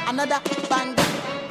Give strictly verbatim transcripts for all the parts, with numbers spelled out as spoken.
another banger.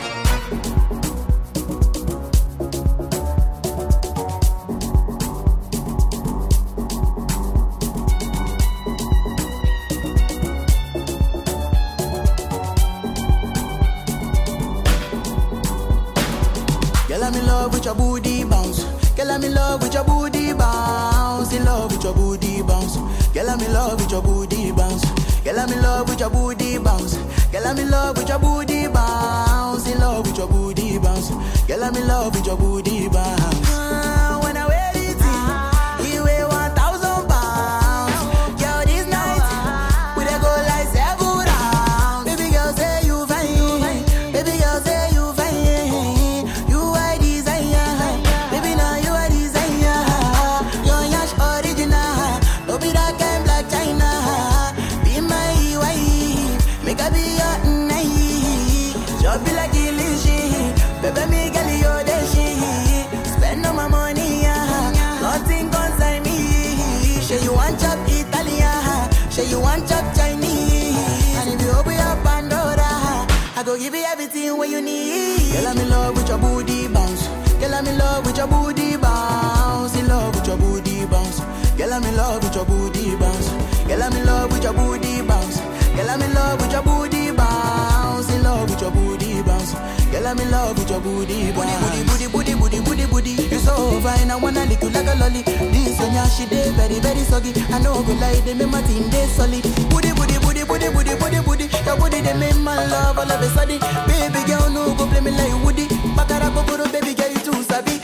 Girl, I'm in love with your booty bounce. Girl, I'm in love with your booty bounce. In love with your booty bounce. Girl, I'm in love with your booty bounce. Girl, I'm in love with your booty bounce. Girl, I'm in love with your booty bounce. In love with your booty bounce. Girl, I'm in love with your booty bounce. Uh, when I wear it, you weigh one thousand pounds. Girl, this night we dey go like seven rounds. Baby girl, say you fine. Baby girl, say you fine. You are desire. Baby, now you are desire. Your yash original. Don't be that kind black China. Be my wife. Make I be your night. Just be like illusion. Baby, me girl, you're the shit. Spend all my money, yeah. Nothing concern me. Say you want chop Italian. Say you want chop Chinese. And if you open your Pandora, I go give you everything what you need. Girl, I'm in love with your booty bounce. Girl, I'm in love with your booty bounce. In love with your booty bounce. Girl, I'm in love with your booty bounce. Girl, I'm in love with your booty bounce. Girl, I'm in love with your booty bounce. In love with your booty bounce. Girl, I'm in love with your booty bounce. Booty, booty, booty, booty, booty, booty. You so fine, I wanna lick you like a lolly. This one, yeah, she dey very, very soggy. I know go lie, they make my team dey solid. Booty, booty, booty, booty, booty, booty, booty. Your booty, they make my love all of a sudden. Baby girl, no go play me like Woody. Bakara kokoro, baby girl, you too sabi.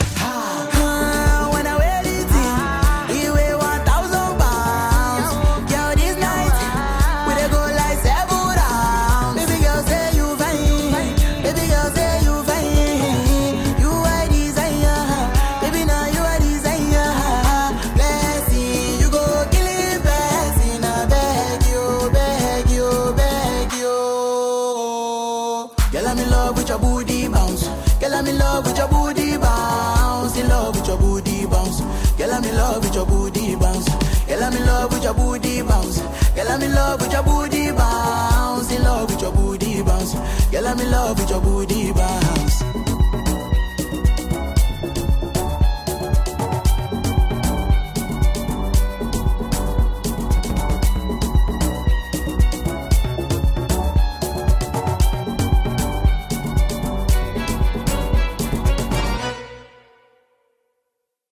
Ah, when I wear it, you weigh one thousand pounds. Girl, this night we dey go like seven rounds. Baby girl, say you fine. Baby girl, say you fine. You are desire. Baby, now you are desire. Blessing, you go kill it, blessing. I beg you, beg you, beg you. Girl, I'm in love with your booty bounce. Girl, I'm in love with your booty bounce. In love with your booty bounce. Girl, I'm in love with your booty bounce. Girl, I'm in love with your booty bounce. Girl, I'm in love with your booty bounce. In love with your booty bounce. Girl, I'm in love with your booty bounce.